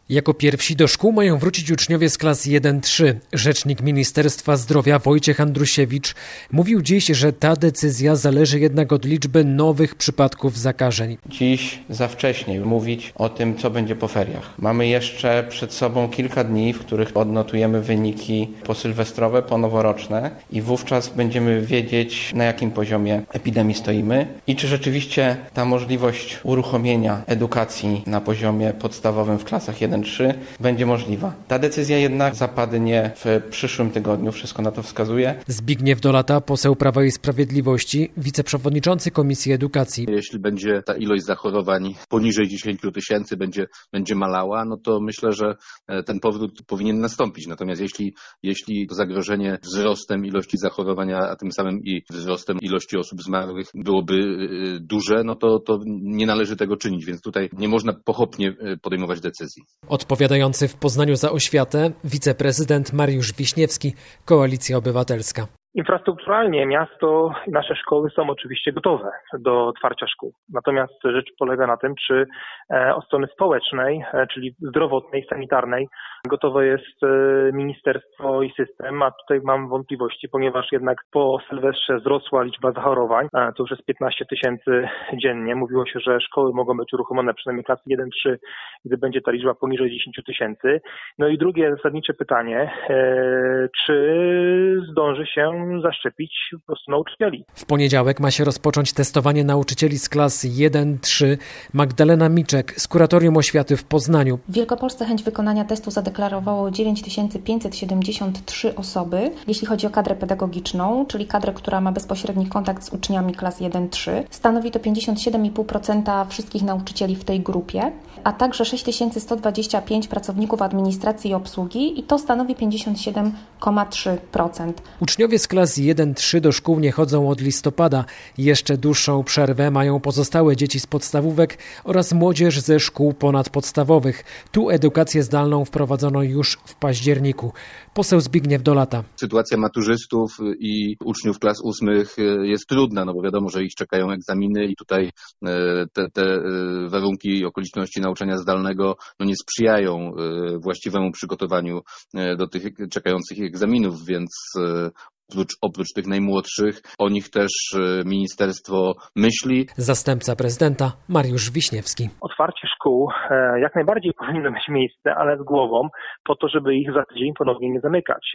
Jako pierwsi do szkół mają wrócić uczniowie z klas 1-3. Rzecznik Ministerstwa Zdrowia Wojciech Andrusiewicz mówił dziś, że ta decyzja zależy jednak od liczby nowych przypadków zakażeń. Dziś za wcześnie mówić o tym, co będzie po feriach. Mamy jeszcze przed sobą kilka dni, w których odnotujemy wyniki posylwestrowe, ponoworoczne i wówczas będziemy wiedzieć, na jakim poziomie epidemii stoimy i czy rzeczywiście ta możliwość uruchomienia edukacji na poziomie podstawowym w klasach 1-3 będzie możliwa. Ta decyzja jednak zapadnie w przyszłym tygodniu, wszystko na to wskazuje. Zbigniew Dolata, poseł Prawa i Sprawiedliwości, wiceprzewodniczący Komisji Edukacji. Jeśli będzie ta ilość zachorowań poniżej 10 tysięcy, będzie malała, no to myślę, że ten powrót powinien nastąpić. Natomiast jeśli zagrożenie wzrostem ilości zachorowań, a tym samym i wzrostem ilości osób zmarłych byłoby duże, no to nie należy tego czynić, więc tutaj nie można pochopnie podejmować decyzji. Odpowiadający w Poznaniu za oświatę wiceprezydent Mariusz Wiśniewski, Koalicja Obywatelska. Infrastrukturalnie miasto i nasze szkoły są oczywiście gotowe do otwarcia szkół. Natomiast rzecz polega na tym, czy od strony społecznej, czyli zdrowotnej, sanitarnej, gotowe jest ministerstwo i system, a tutaj mam wątpliwości, ponieważ jednak po Sylwestrze wzrosła liczba zachorowań, to już jest 15 tysięcy dziennie. Mówiło się, że szkoły mogą być uruchomione przynajmniej klasy 1-3, gdy będzie ta liczba poniżej 10 tysięcy. No i drugie zasadnicze pytanie, czy zdąży się zaszczepić po prostu nauczycieli. W poniedziałek ma się rozpocząć testowanie nauczycieli z klas 1-3. Magdalena Miczek z Kuratorium Oświaty w Poznaniu. W Wielkopolsce chęć wykonania testu zadeklarowało 9573 osoby. Jeśli chodzi o kadrę pedagogiczną, czyli kadrę, która ma bezpośredni kontakt z uczniami klas 1-3, stanowi to 57,5% wszystkich nauczycieli w tej grupie, a także 6125 pracowników administracji i obsługi i to stanowi 57,3%. Uczniowie z klas 1-3 do szkół nie chodzą od listopada. Jeszcze dłuższą przerwę mają pozostałe dzieci z podstawówek oraz młodzież ze szkół ponadpodstawowych. Tu edukację zdalną wprowadzono już w październiku. Poseł Zbigniew Dolata. Sytuacja maturzystów i uczniów klas 8 jest trudna, no bo wiadomo, że ich czekają egzaminy i tutaj te warunki i okoliczności nauczania zdalnego nie sprzyjają właściwemu przygotowaniu do tych czekających egzaminów, więc oprócz tych najmłodszych, o nich też ministerstwo myśli. Zastępca prezydenta Mariusz Wiśniewski. Otwarcie szkół jak najbardziej powinno mieć miejsce, ale z głową, po to, żeby ich za tydzień ponownie nie zamykać.